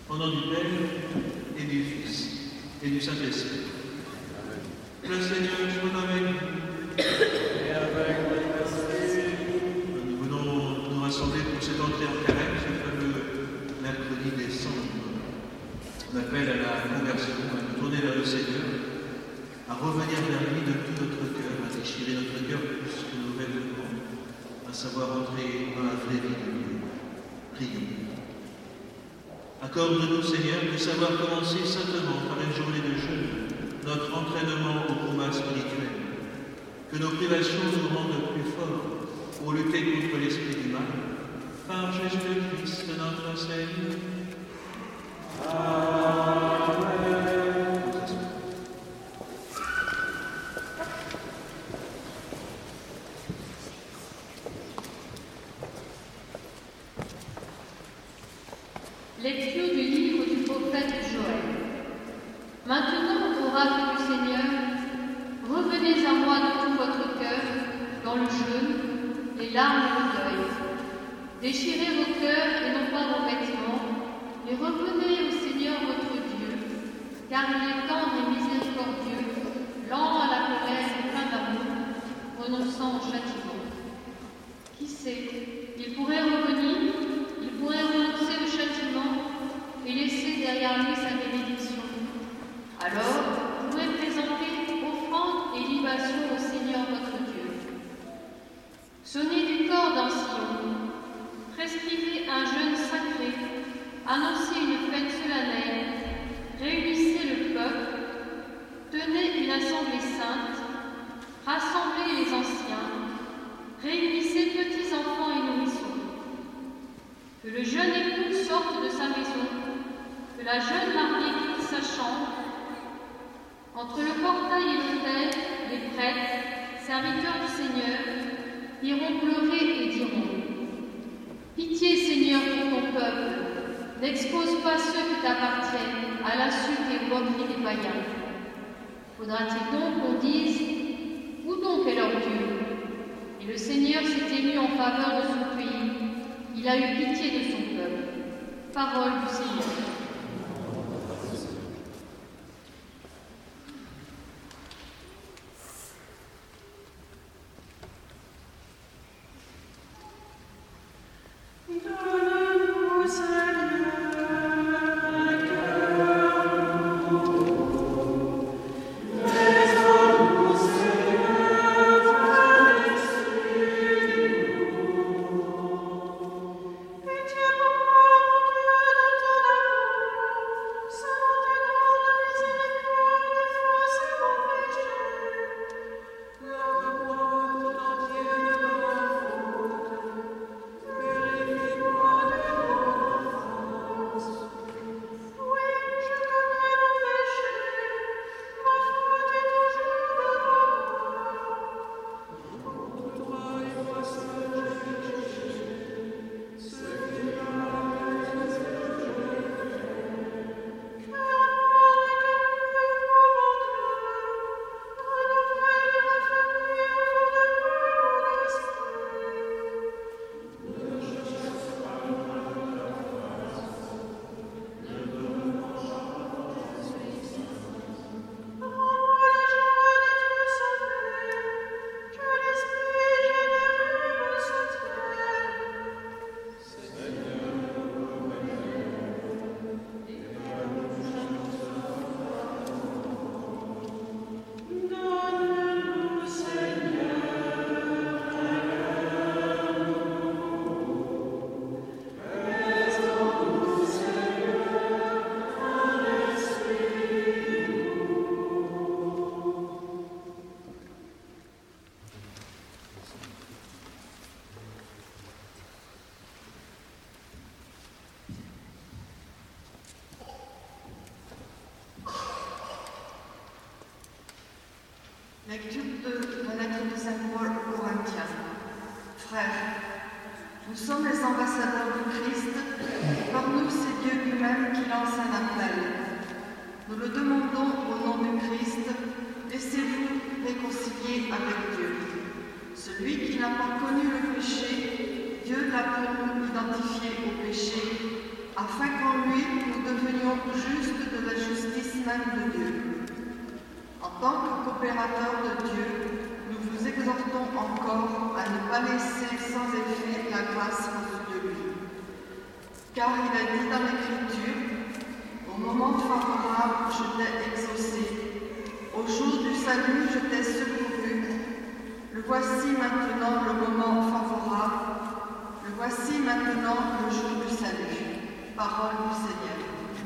Au nom du Père, et du Fils, et du Saint-Esprit. Le Seigneur soit avec vous. Et avec votre esprit. Nous venons nous rassembler pour cette entrée en carême, ce fameux mercredi des cendres. On appelle à la conversion, à nous tourner vers le Seigneur, à revenir vers lui de tout notre cœur, à déchirer notre cœur plus que nos vêtements, à savoir entrer dans la vraie vie de Dieu. Prions. Accorde-nous, Seigneur, de savoir commencer simplement par une journée de jeûne, notre entraînement au combat spirituel. Que nos privations nous rendent plus forts pour lutter contre l'esprit du mal. Par Jésus-Christ, notre Seigneur. Amen. Lecture du livre du prophète Joël. Maintenant, oracle du Seigneur, revenez à moi de tout votre cœur, dans le jeûne, les larmes et le deuil. Déchirez vos cœurs et non pas vos vêtements, et revenez au Seigneur votre Dieu, car il est tendre et miséricordieux, lent à la colère et plein d'amour, renonçant au châtiment. Qui sait, il pourrait revenir, il pourrait renoncer au châtiment et laisser derrière lui sa bénédiction. Alors, vous pourrez présenter offrande et libation au Seigneur votre Dieu. Sonnez du corps d'un Sion, prescrivez un jeûne sacré, annoncez une fête solennelle, réunissez le peuple, tenez une assemblée sainte, rassemblez les anciens, réunissez petits enfants et nourrissons. Que le jeune époux sorte de sa maison, que la jeune mariée quitte sa chambre. Entre le portail et l'autel, les prêtres, serviteurs du Seigneur, iront pleurer et diront : Pitié, Seigneur, pour ton peuple, n'expose pas ceux qui t'appartiennent à l'insulte et aux moqueries des païens. Faudra-t-il donc qu'on dise : Où donc est leur Dieu ? Et le Seigneur s'est ému en faveur de son pays. Il a eu pitié de son peuple. Parole du Seigneur. Lecture de la lettre de Saint Paul aux Corinthiens. Frères, nous sommes les ambassadeurs du Christ, et par nous c'est Dieu lui-même qui lance un appel. Nous le demandons au nom du Christ, laissez-vous réconcilier avec Dieu. Celui qui n'a pas connu le péché, Dieu l'a pour nous identifié au péché, afin qu'en lui nous devenions justes de la justice même de Dieu. En tant que coopérateurs de Dieu, nous vous exhortons encore à ne pas laisser sans effet la grâce reçue de lui. Car il a dit dans l'Écriture, au moment favorable, je t'ai exaucé. Au jour du salut, je t'ai secouru. Le voici maintenant le moment favorable. Le voici maintenant le jour du salut. Parole du Seigneur.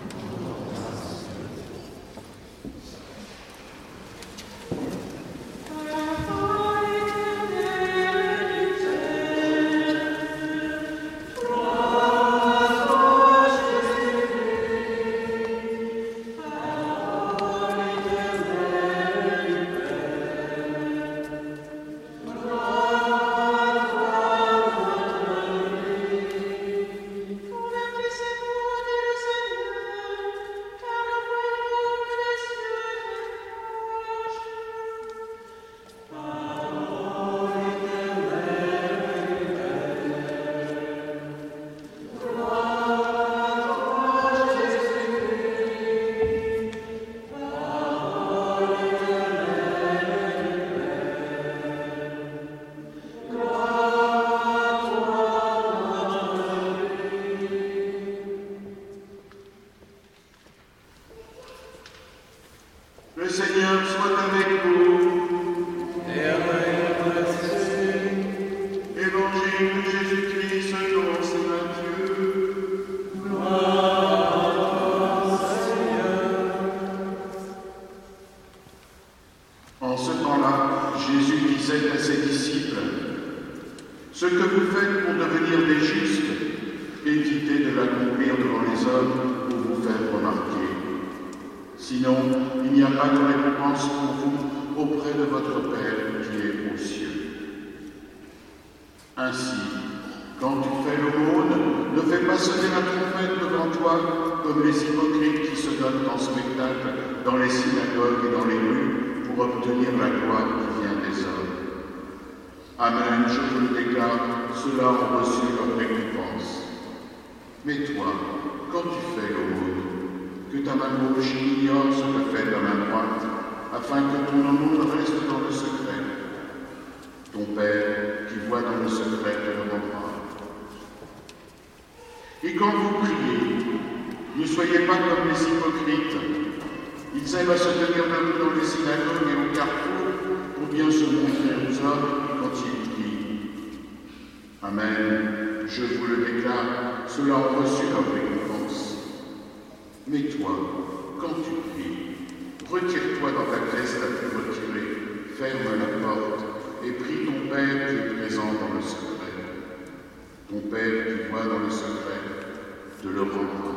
Le Seigneur soit avec vous. Et avec votre esprit. Évangile de Jésus-Christ selon saint Matthieu. Gloire à toi, Seigneur. En ce temps-là, Jésus disait à ses disciples, « Ce que vous faites pour devenir des justes, évitez de l'accomplir devant les hommes pour vous faire remarquer. Sinon, il n'y a pas de récompense pour vous auprès de votre Père qui est aux cieux. Ainsi, quand tu fais l'aumône, ne fais pas sonner la trompette devant toi comme les hypocrites qui se donnent en spectacle dans les synagogues et dans les rues pour obtenir la gloire qui vient des hommes. Amen, je vous le déclare, ceux-là ont reçu leur récompense. Mais toi, quand tu fais l'aumône, que ta main gauche ignore ce que fait ta main droite, afin que ton aumône reste dans le secret. Ton Père, qui voit dans le secret, te le rendra. Et quand vous priez, ne soyez pas comme les hypocrites. Ils aiment à se tenir debout dans les synagogues et au carrefour pour bien se montrer aux hommes quand ils prient. Amen, je vous le déclare, ceux-là ont reçu leur récompense. Mais toi, quand tu pries, retire-toi dans ta pièce la plus retirée, ferme la porte et prie ton Père qui est présent dans le secret. Ton Père qui voit dans le secret te le rendra.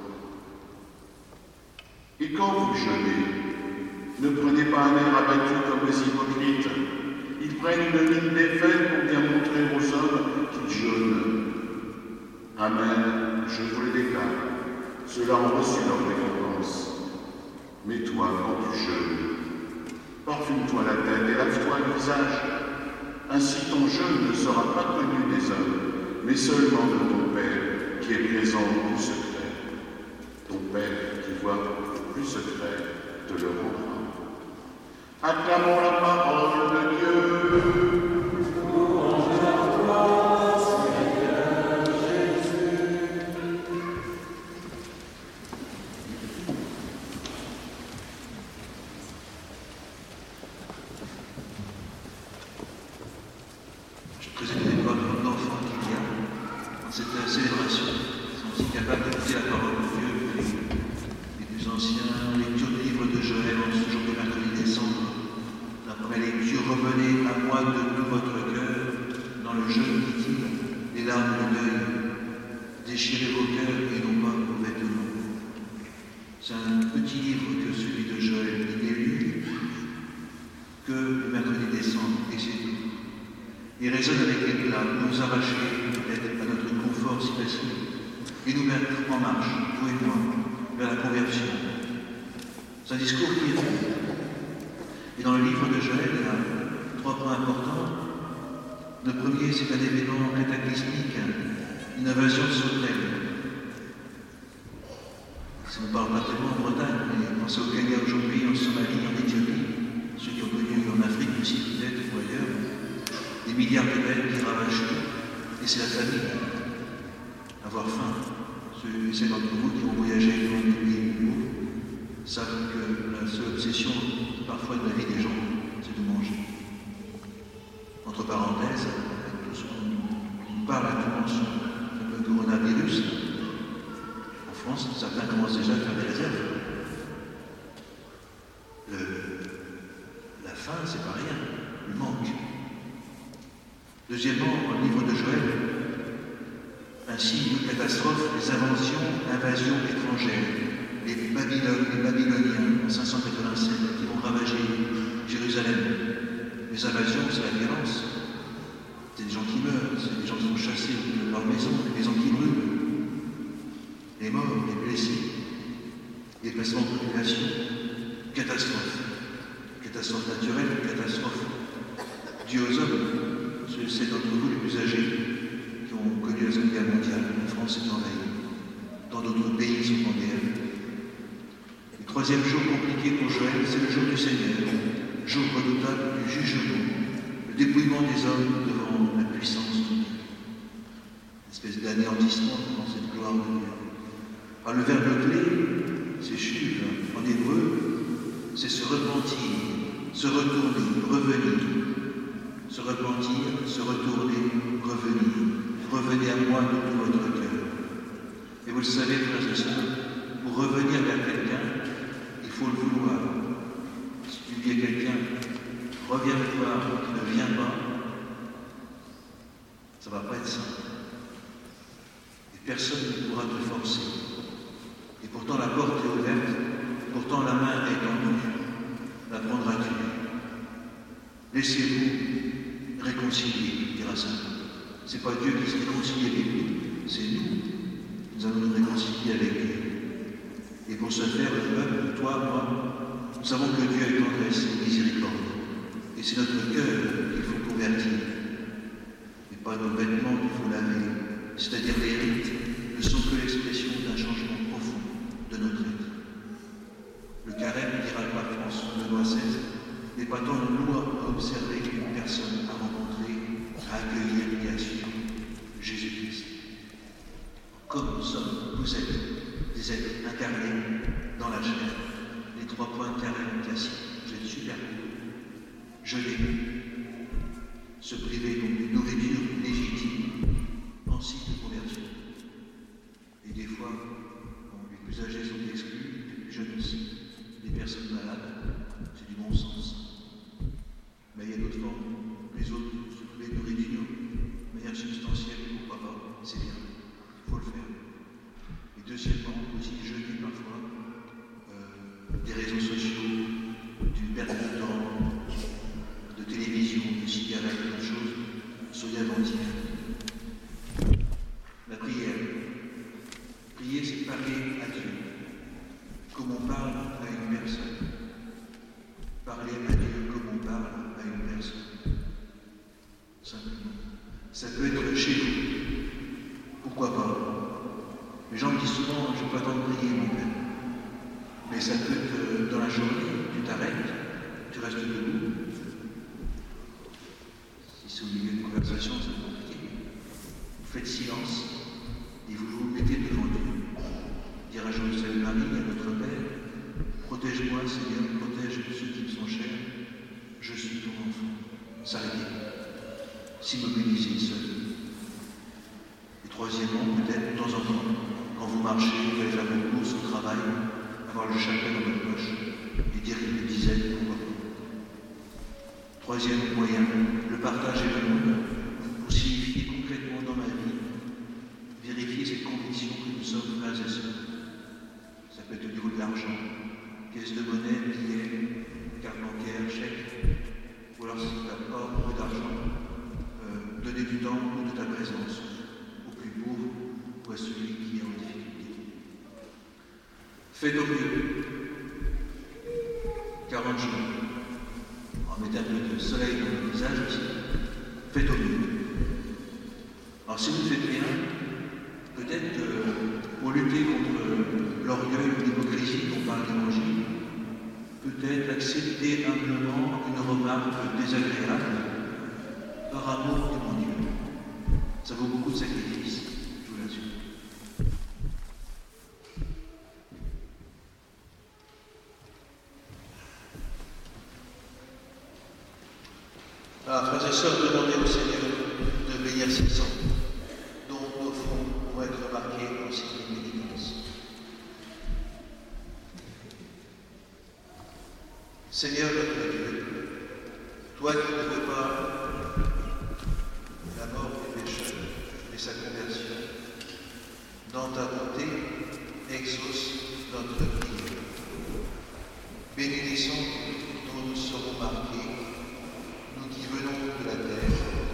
Et quand vous jeûnez, ne prenez pas un air abattu comme les hypocrites. Ils prennent une mine défaite pour bien montrer aux hommes qu'ils jeûnent. Amen, je vous le déclare. Ceux-là ont reçu leur récompense. Mais toi, quand tu jeûnes, parfume-toi la tête et lave-toi le visage. Ainsi ton jeûne ne sera pas connu des hommes, mais seulement de ton Père qui est présent au plus secret. Ton Père qui voit au plus secret te le rendra. Acclamons la parole de Dieu. Louange à toi, Seigneur Jésus. Je suis très étonné de voir le nombre d'enfants qu'il y a dans cette célébration. Ils sont aussi capables d'écouter la parole de Dieu que les plus anciens. Lecture du livre de Joël en ce jour de mercredi décembre. La première lecture, revenez à moi de tout votre cœur, dans le jeûne, dit-il, les larmes de deuil. Déchirez vos cœurs et non pas vos vêtements. C'est un petit livre que celui de Joël. Il n'est lu que le mercredi décembre, et c'est tout. Il résonne avec éclat, nous arracher peut-être à notre confort si facile, et nous mettre en marche, vous et moi, vers la conversion. C'est un discours qui est bon. Et dans le livre de Joël, il y a 3 points importants. Le premier, c'est un événement cataclysmique, une invasion sautaine. Ça ne parle pas tellement en Bretagne, mais pensez au Kenya aujourd'hui, en Somalie, en Éthiopie, ceux qui ont connu en Afrique aussi peut-être ou ailleurs, des milliards de bêtes qui ravagent tout, et c'est la famille. Avoir faim. Ceux d'entre vous qui ont voyagé dans les pays nouveaux savent que la seule obsession parfois de la vie des gens, c'est de manger. Entre parenthèses, tout ce qu'on parle actuellement sur le coronavirus, en France, certains commencent déjà à faire des réserves. La faim, c'est pas rien, le manque. Deuxièmement, dans le livre de Joël, ainsi, une catastrophe, les invasions étrangères, les Babyloniens en 587 qui vont ravager Jérusalem. Les invasions, c'est la violence. C'est des gens qui meurent, c'est des gens qui sont chassés de leur maison, des maisons qui brûlent. Les morts, les blessés, les déplacements de population, catastrophe. Catastrophe naturelle, catastrophe due aux hommes. C'est d'entre vous les plus âgés qui ont connu la Seconde Guerre mondiale. La France est envahie. Dans d'autres pays, ils sont en guerre. Le troisième jour compliqué pour Joël, c'est le jour du Seigneur, jour redoutable du jugement, le dépouillement des hommes devant la puissance de Dieu. Une espèce d'anéantissement devant cette gloire de Dieu. Alors le verbe clé, c'est chuv, en hébreu, c'est se repentir, se retourner, revenir. Se repentir, se retourner, revenir. Revenez à moi de tout votre cœur. Et vous le savez, frères et sœurs, pour revenir vers quelqu'un, il faut le vouloir. Si tu dis à quelqu'un, reviens me voir, qui ne vient pas, ça ne va pas être simple. Et personne ne pourra te forcer. Et pourtant la porte est ouverte, pourtant la main est tendue. La prendras-tu? Laissez-vous réconcilier, dira Saint Paul. Ce n'est pas Dieu qui se réconcilie avec nous, c'est nous. Nous allons nous réconcilier avec Dieu. Et pour ce faire, le peuple, toi, moi, nous savons que Dieu est tendresse et miséricorde. Et c'est notre cœur qu'il faut convertir. Et pas nos vêtements qu'il faut laver. C'est-à-dire les rites ne sont que l'expression d'un changement profond de notre être. Le carême, dira le pape François Benoît XVI, n'est pas tant une loi à observer qu'une personne à rencontrer, à accueillir et à suivre Jésus-Christ. Comme nous sommes, vous êtes des êtres incarnés dans la chair, les 3 points de carême classiques. Vous êtes super cool. Jeûner, se priver donc d'une nourriture légitime en signe de conversion. Et des fois, les plus âgés sont exclus, les plus jeunes aussi. Les personnes malades, c'est du bon sens. Mais il y a d'autres formes. Les autres, se priver de nourriture, de manière substantielle, pourquoi pas, c'est bien. Il faut le faire. Et deuxièmement, aussi jeûner parfois des réseaux sociaux, d'une perte de temps, de télévision, de cigarettes, de choses. Soyez attentifs. La prière. Prier, c'est parler à Dieu. Comme on parle à une personne. Parler à Dieu comme on parle à une personne. Simplement. Ça peut être chez vous. Pourquoi pas? Les gens me disent souvent, je n'ai pas le temps de prier, mon père. Mais ça peut être dans la journée, tu t'arrêtes, tu restes debout. Si c'est au milieu d'une conversation, c'est compliqué. Vous faites silence et vous vous mettez devant Dieu. Dire à Jérusalem Marie, à notre Père, protège-moi, Seigneur, protège ceux qui me sont chers, je suis ton enfant. S'arrêter, s'immobiliser seul. Et troisièmement, peut-être, de temps en temps, quand vous marchez, vous allez faire vos courses au travail, avoir le chapelet dans votre poche et dire une dizaine, pourquoi pas. Troisième moyen, le partage et le monde, pour signifier concrètement dans ma vie, vérifier cette conviction que nous sommes frères et sœurs. Ça peut être au niveau de l'argent, caisse de monnaie, billets, carte bancaire, chèque, ou alors si tu n'as pas beaucoup d'argent, donner du temps ou de ta présence au plus pauvre ou à celui qui est en difficulté. Faites au mieux. 40 jours. On va mettre un peu de soleil dans le visage aussi. Faites au mieux. Alors si vous ne faites rien, peut-être que pour lutter contre l'orgueil ou l'hypocrisie dont parle l'Évangile, peut-être accepter humblement une remarque désagréable par amour de mon Dieu. Ça vaut beaucoup de sacrifices, je vous l'assure. Frères et sœurs, demandez au Seigneur de bénir ces sangs, dont nos fronts vont être marqués en signe de pénitence. Seigneur notre Dieu, toi qui ne veux pas la mort du pécheur et sa conversion, dans ta bonté, exauce notre prière. Bénis les sangs dont nous serons marqués, nous qui venons de la terre.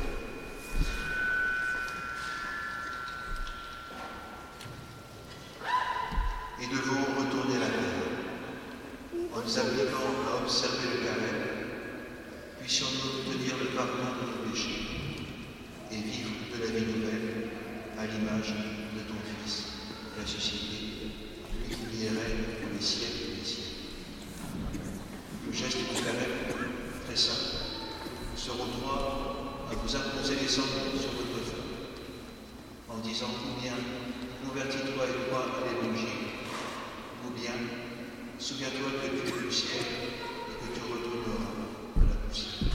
Et devons retourner à la terre, en nous appliquant à observer le carême, puissions-nous obtenir le pardon de nos péchés et vivre de la vie nouvelle à l'image de ton Fils ressuscité, lui qui règne pour les siècles des siècles. Le geste du carême, très simple, nous serons trois à vous imposer les cendres sur votre feu, en disant ou bien convertis-toi et crois à l'Évangile, ou bien souviens-toi que tu es du ciel et que tu retourneras à la poussière.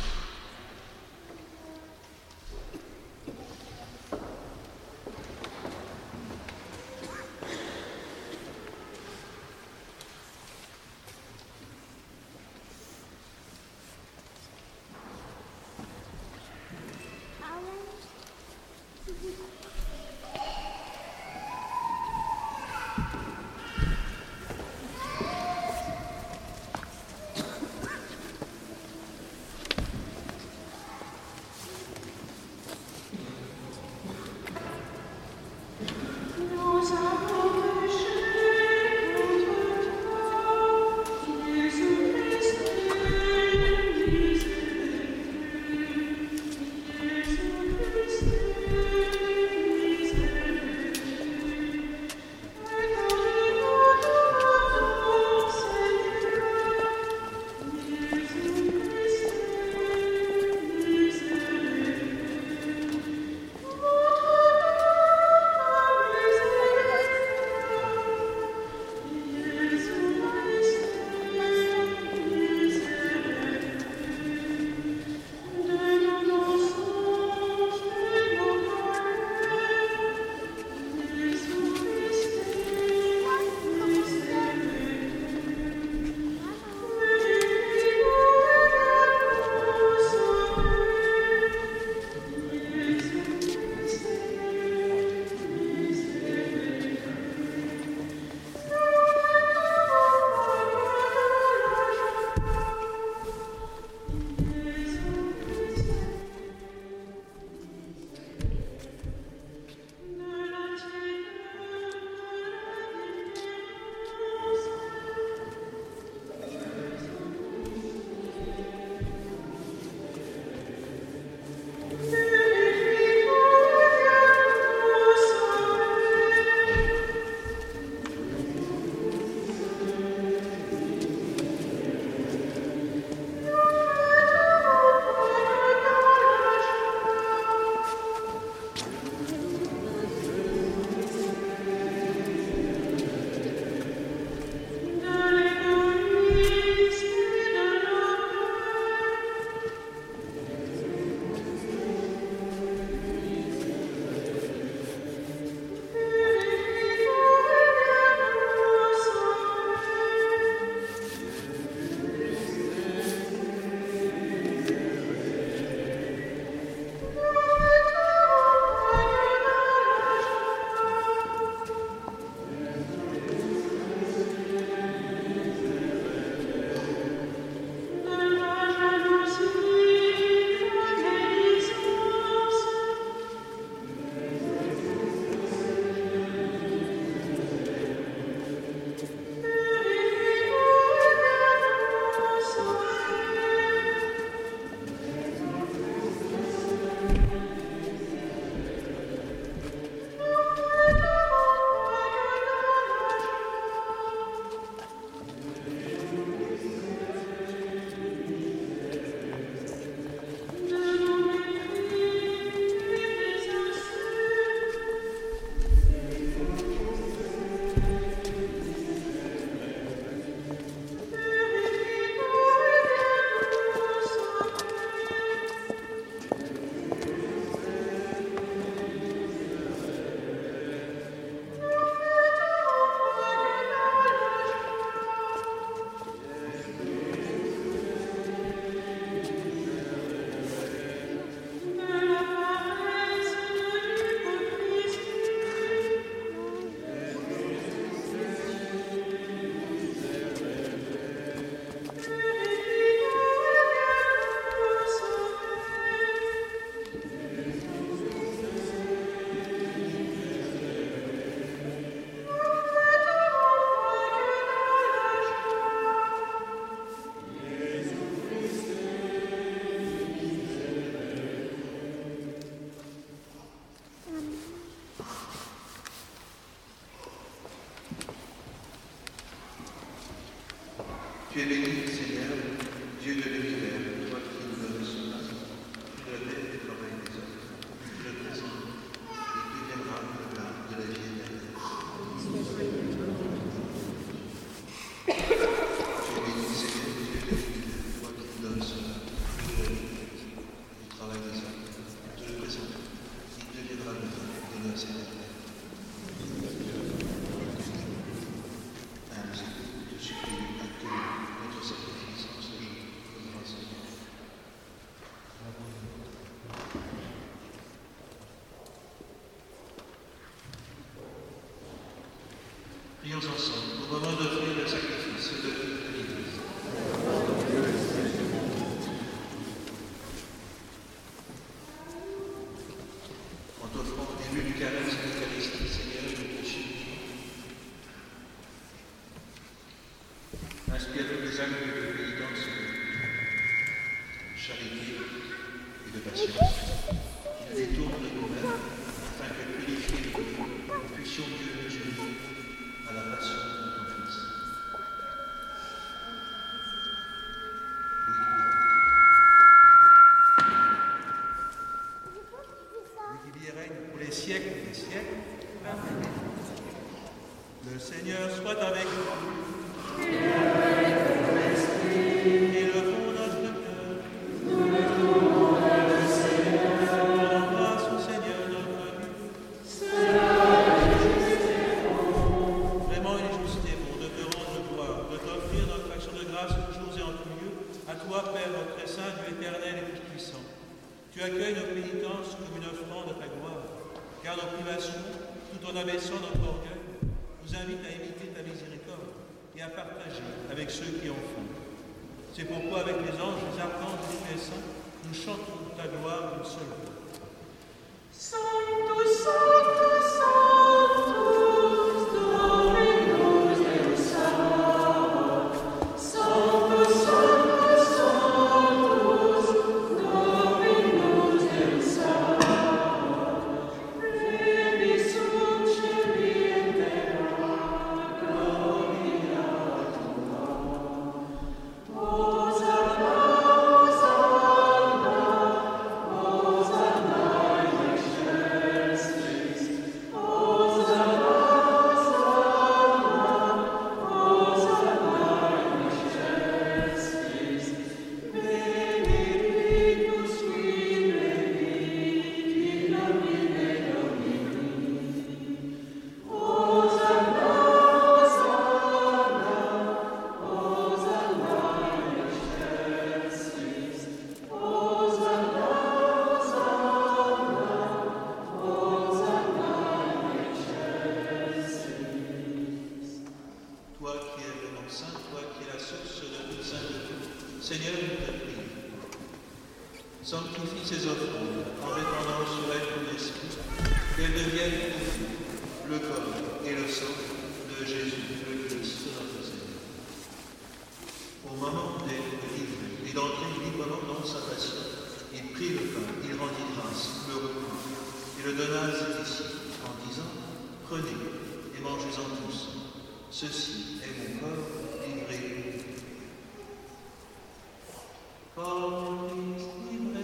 Tu es béni, Seigneur, Dieu de l'univers, toi qui nous donnes ce matin, tu le donnes du travail des hommes, tu le présentes et tu viendras le pain de la vie éternelle. Tu es béni, Seigneur, Dieu de l'univers, toi qui nous donnes ce matin, tu le donnes du travail des hommes, tu le présentes et tu viendras le pain de la vie éternelle. Prions ensemble au moment d'offrir le sacrifice de l'Église. En t'offrant des vues du carême de l'Eucharistie, Seigneur, nous te supplions. Inspire-nous des actes de pénitence, de charité et de patience, qui nous détournent de nous-mêmes, afin que, purifiés de nous, nous puissions Dieu nous unir à la passion de ton Fils. Lui qui vit et règne pour les siècles des siècles. Amen. Le Seigneur soit avec vous. Et avec ton esprit. Élevons notre cœur. Nous le tournons vers le Seigneur. Rendons grâce au Seigneur notre Dieu. Cela est juste et bon. Vraiment, il est juste et bon de te rendre gloire, de t'offrir notre action de grâce toujours et en tout lieu, à toi, Père, notre très saint, Dieu éternel et tout-puissant. Tu accueilles nos pénitences comme une offrande de ta gloire, car nos privations, tout en abaissant notre orgueil, nous invitent à imiter ta miséricorde et à partager avec ceux qui en font. C'est pourquoi, avec les anges, les archanges et les saints, nous chantons ta gloire d'une seule voix. Sanctus, Sanctus, Sanctus, Dominus Deus Sabaoth. Sanctus, Sanctus, Sanctus, Dominus Deus Sabaoth. Plebis sunt celi et terra, gloria tua. Hosanna, Hosanna, Hosanna in excelsis. Hosanna, Hosanna, Hosanna in excelsis. Benedictus qui venit in nomine Domini. Hosanna, Hosanna, Hosanna in excelsis. Hosanna, Hosanna, Hosanna in excelsis. Toi qui es vraiment saint, toi qui es la source de toute sainteté, Seigneur, nous te prions. Sanctifie ces offrandes en répandant sur elles ton esprit, qu'elles deviennent pour nous le corps et le sang de Jésus, le Christ, notre Seigneur. Au moment d'être livré et d'entrer librement dans sa passion, il prit le pain, il rendit grâce, le reprit et le donna à ses disciples en disant : Prenez et mangez-en tous. Ceci est mon corps livré pour vous. Corps du Christ livré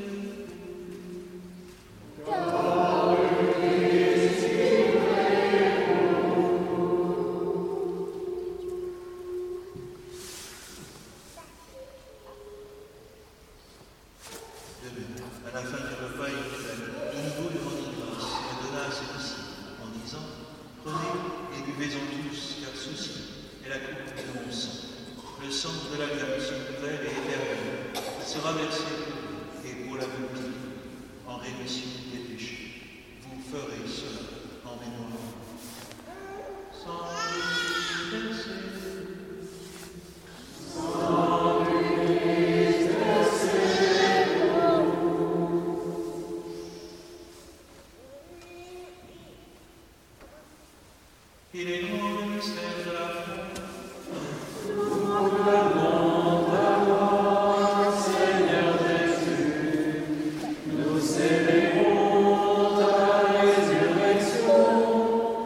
de même, à la fin du repas, il de nouveau lui rendit grâce et le donna à ses disciples en disant : Prenez et buvez-en tous, car ceci est la coupe de mon sang, le sang de l'alliance nouvelle et éternelle, qui sera versé pour vous et pour la multitude, en rémission des péchés. Vous ferez cela en mémoire. Sans versé. Il est grand le mystère de la foi. Nous proclamons ta mort, Seigneur Jésus. Nous célébrons ta résurrection.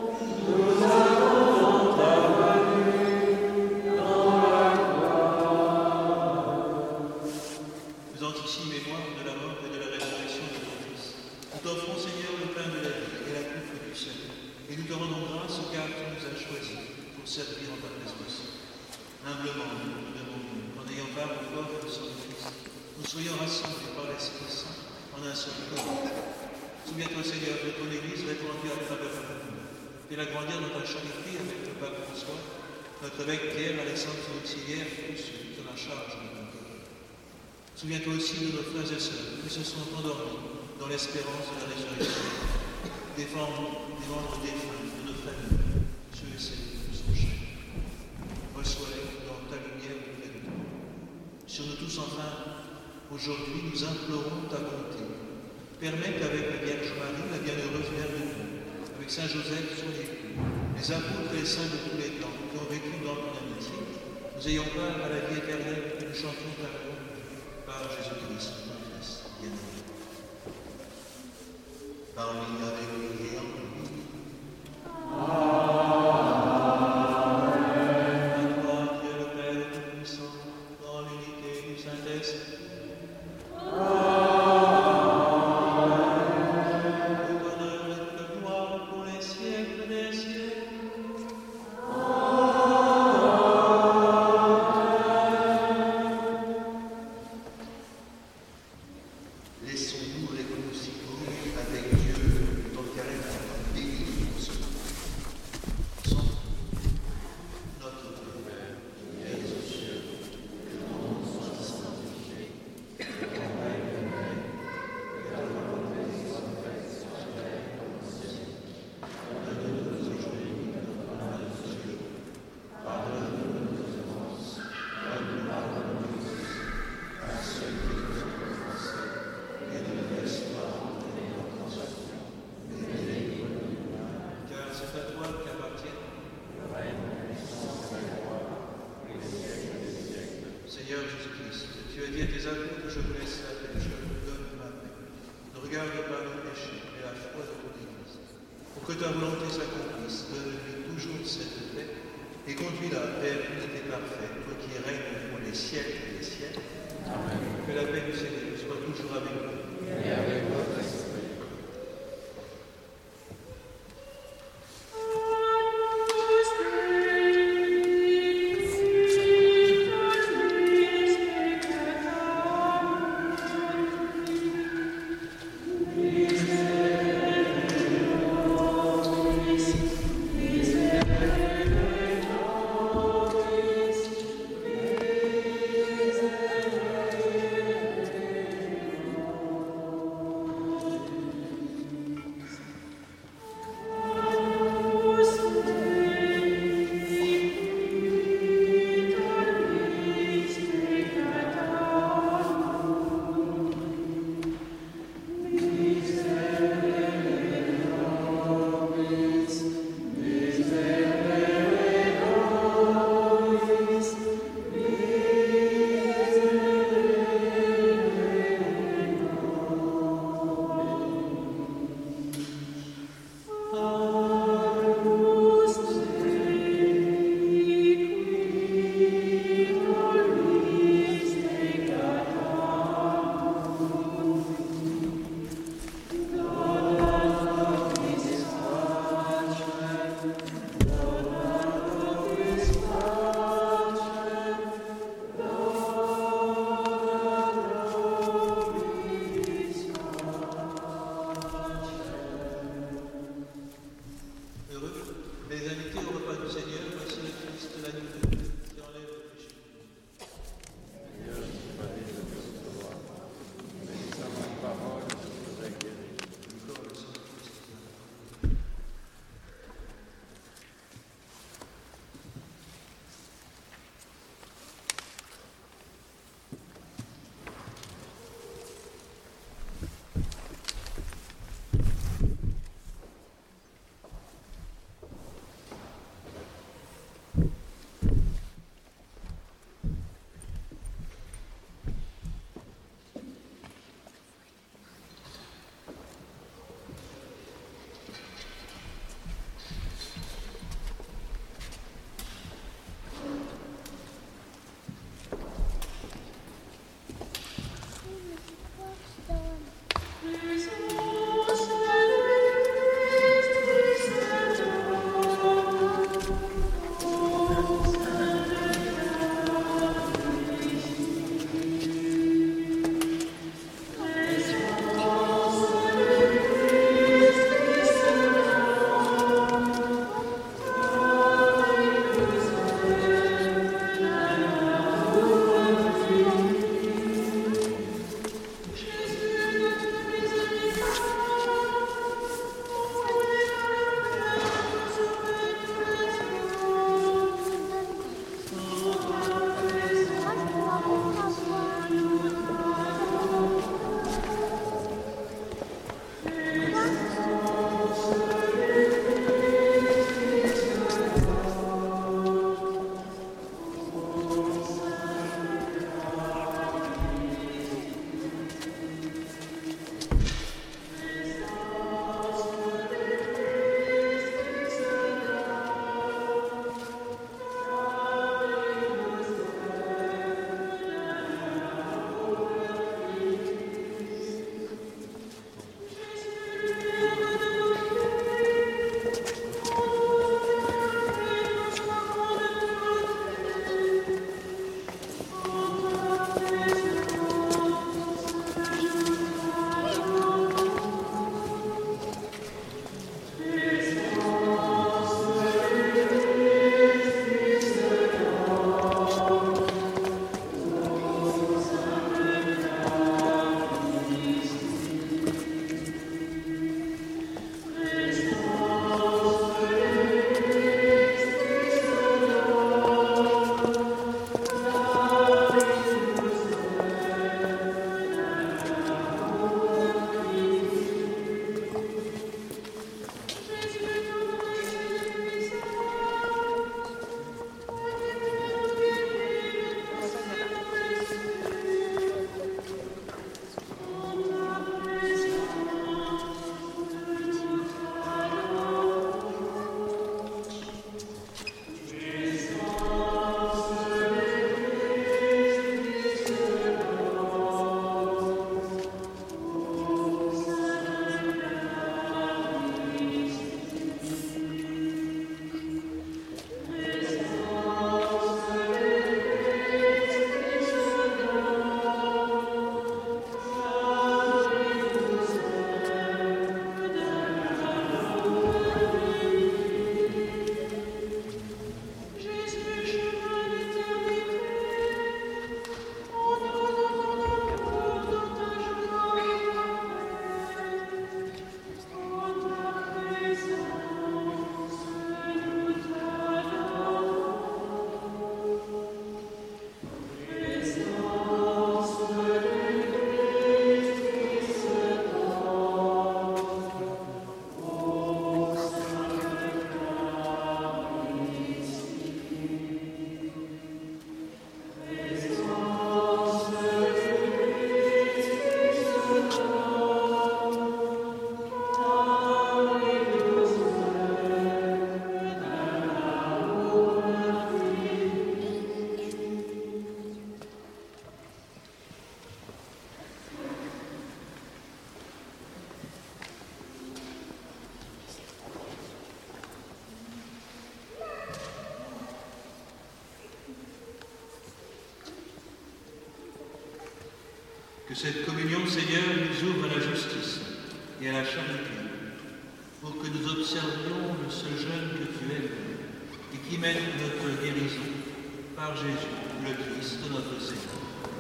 Humblement, nous vous demandons qu'en ayant part au corps et au sang du Christ, nous soyons rassemblés par l'Esprit Saint en un seul corps. Souviens-toi, Seigneur, de ton Église répandue à travers le monde. Fais-la grandir dans ta charité avec le pape François, notre évêque Pierre, Alexandre, son auxiliaire, et tous ceux qui ont la charge de ton corps. Souviens-toi aussi de nos frères et sœurs qui se sont endormis dans l'espérance de la résurrection. Défends les membres défunts de nos familles, ceux et celles qui nous sont chers. Reçois-les dans ta lumière auprès de toi. Sur nous tous, enfin, aujourd'hui, nous implorons ta bonté. Permets qu'avec la Vierge Marie, la bienheureuse Mère de Dieu, avec Saint Joseph, son époux, les apôtres et les saints de tous les temps qui ont vécu dans ton amitié, nous ayons part à la vie éternelle que nous chantons ta gloire par Jésus-Christ, ton Fils bien-aimé. Par lui, avec lui et en lui. Laissons-nous réconcilier avec Dieu dans le caractère béni pour ce monde. Notre Père, qui es aux cieux, que ton nom soit sanctifié, que ton règne vienne, que ta volonté soit faite sur la terre comme au ciel. Donne-nous aujourd'hui notre pain de ce jour. Pardonne-nous nos offenses, comme nous pardonnons aussi à ceux qui nous ont offensés. Et ne nous laisse pas entrer en tentation, mais délivre-nous. Car c'est à toi qu'appartient le règne, la puissance et la gloire, pour les siècles des siècles. Seigneur Jésus-Christ. Tu as dit à tes apôtres que je vous laisse la paix, je vous donne ma paix. Ne regarde pas nos péchés, mais la foi de ton Église. Pour que ta volonté s'accomplisse, donne-lui toujours cette paix et conduis-la vers l'unité parfaite, toi qui règnes pour les siècles des siècles. Amen. Que la paix du Seigneur soit toujours avec vous. Et avec votre esprit. Amen. Que cette communion, Seigneur, nous ouvre à la justice et à la charité, pour que nous observions le seul jeûne que tu aimes et qui mène notre guérison par Jésus, le Christ, notre Seigneur.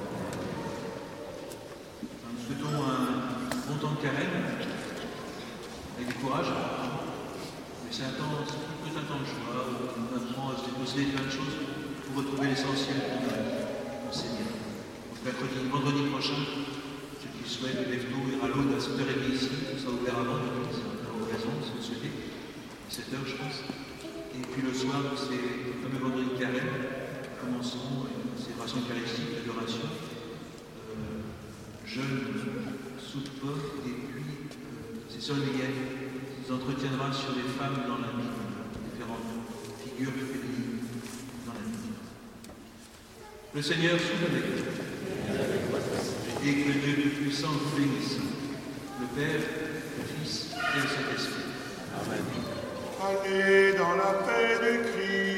Nous souhaitons un bon temps de carême, avec du courage, mais c'est plus un temps de joie, où on apprend à se déposer plein de choses pour retrouver l'essentiel de notre vie, le Seigneur. Vendredi prochain, ceux qui souhaitent les tôt et à l'eau à 7h30 ici, ça sera ouvert avant, ça va faire raison, si vous souhaitez, 7h je pense. Et puis le soir, c'est le fameux vendredi de carême, commencerons une célébration eucharistique, l'adoration, jeûne, soupe, et puis c'est Sœur Miguel qui nous entretiendra sur les femmes dans la Bible, différentes figures féminines dans la Bible. Le Seigneur soit avec vous. Et que Dieu Tout-Puissant vous bénisse, le Père, le Fils et le Saint-Esprit. Amen. Allez dans la paix de Christ.